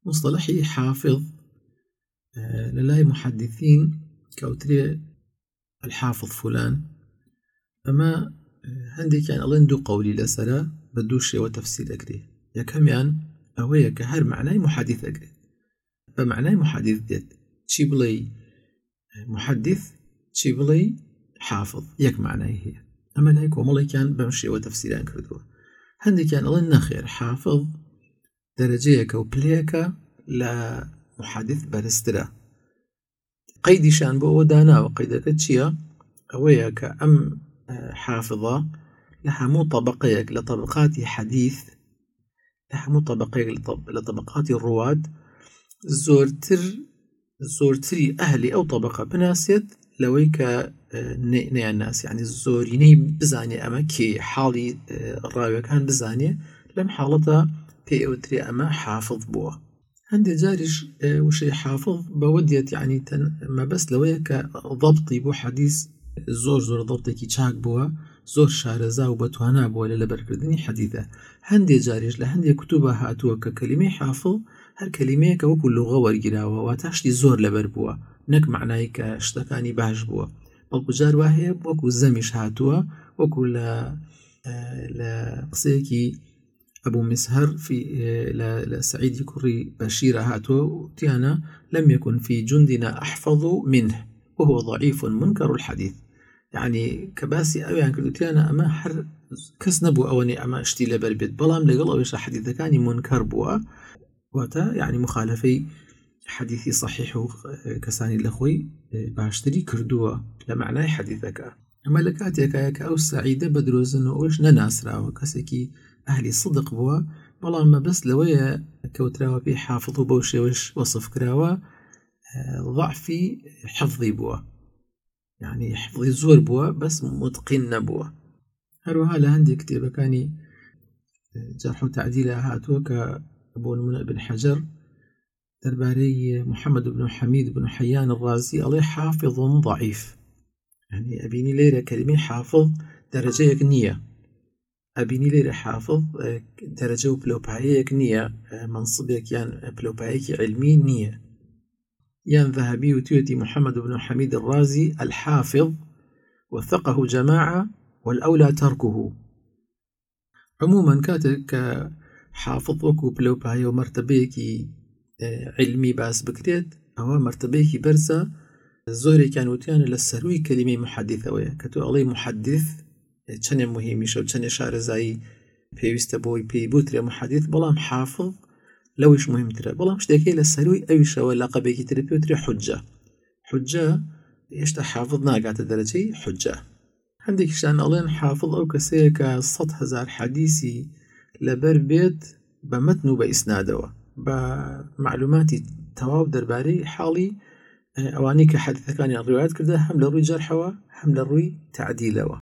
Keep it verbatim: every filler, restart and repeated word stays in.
مصطلحي حافظ للاي محدثين كوتري الحافظ فلان، أما هندێک یان ئەڵێن دوو قەولی لەسەرە بە دوو شێوە تەفسیر ئەکرێ. یەکەمیان ئەوەیە کە هەر معنای محادث ئەگرێت، بە معنای محادث دێت، چی بڵێ محدث چی بڵێ حافظ، یەک معنای هەیە. ئەمە لای کۆمەڵێکیان بەم شێوە تەفسیران کردووە. هەندێکیان ئەڵێن نەخێر، حافظ دەرەجەیەکە و پلەیەکە لە محادث بەرزترە. قەیدیشان بۆ ئەوە داناوە، قەیدەکە چییە؟ ئەوەیە کە ئەم حافظە لە هەموو طبقەیەک لە طبقاتی حەدیث، لە هەموو طبقەیەک لە طبقاتی ڕوات زۆرتر زۆرتری ئەهلی ئەو طبقە بناسێت لەوەی کە نەیانناسی، یعنی زۆرینەی بزانێ ئەمە کێ، حاڵی ڕاویەکان بزانێ، لەم حاڵەتە پێی ئەوترێ ئەمە حافظ بووە. هەندێک جاریش وشەی حافظ بەوە دێت، یعنی مەبەست لەوەیە کە ضەبطی بۆ حەدیث زۆر زۆر ضەبطێکی چاک بووە، زۆر شارەزا و بەتوانا بووە لە لەبەرکردنی حەدیثە. هەندێک جاریش لە هەندێک کتوبە هاتووە کە کەلیمەی حافظ هەر کەلیمەیەکە وەکو لوغە وەرگیراوە، واتە شتی زۆر لەبەر بووە، نەک معنای کە شتەکانی باش بووە. بەڵکو جار وا هەیە وەکو زەمیش هاتووە، وەکو لە لە قسەیەکی ئەبوو مسهر لە سعیدی کوڕی بەشیرە هاتووە، وتیانە لەم یەکن فی جندنا ئەحفظ منه وهو ضعیف منکر الحەدیث، یعنی کە باسی ئەویان کردوتیانە ئەمە هەر کەس نەبوو ئەوەنێ ئەمە شتی لەبەر بێت، بەڵام لەگەڵ ئەوەشە حەدیثەکانی منکر بووە، واتە یعنی مخالفەی حەدیثی صحیح و کەسانی لە خۆی باشتری کردووە لە معنای حەدیثەکە. ئەمە لە کاتێکایە کە ئەو سعیدە بە درۆزنەوەش نەناسراوە، کەسێکی ئەهلی صدق بووە، بەڵام مەبەست لەوەیە کەوتراوە پێی حافظ و بەو شێوەش وەصف کراوە ضعفی حفظی بووە، یعنی حفظی زۆر بووە بەس متقین نەبووە. هەروەها لە هەندێک کتێبەکانی جەرح و تعدیلە هاتووە کە بۆ نمونە ابن حەجەر دەربارەی محەممەد بن حەمید بن حەیان الرازی ئەڵێ حافظ ضعیف، یعنی ئەبینی لێرە کەلیمەی حافظ دەرەجەیەک نییە، ئەبینی لێرە حافظ دەرەجە و پلۆپایەک نییە، منصبێک یان پلۆپایەکی علمی نییە. یان ذهبی وتوێتی محەممەد بن حەمید الرازی الحافظ وثقه جماعة والأولى تركه. عموما کاتێک کە حافظ وەکو پلۆپایە و مرتبەیەکی علمی باس بکرێت، ئەوە مرتبەیەکی بەرزە. زۆرێکیان وتیانە لە سەروی کەلیمەی محەدیثەوەیە، کە تۆ ئەڵێی محەدیث چەندێ مهمیشە و چەندێ شارەزایی پێویستە بۆی پێی بوترێ محەدیث، بەڵام حافظ لەویش مهمترە. بەڵام شتێکی لە سەروی ئەویشەوە لەقەبێکی ترە پێوترێ حوجە. حوجە هێشتا حافظ ناگاتە دەرەجەی حوجە. هەندێکیشان ئەڵێن حافظ ئەو کەسەیە کە سەد هەزار حەدیثی لەبەر بێت بە مەتن و بە ئیسنادەوە، بە معلوماتی تەواو دەربارەی حاڵی ئەوانەی کە حەدیثەکانیان ڕیوایەت کردە، هەم لە ڕووی جەرحەوە هەم لە ڕووی تعدیلەوە.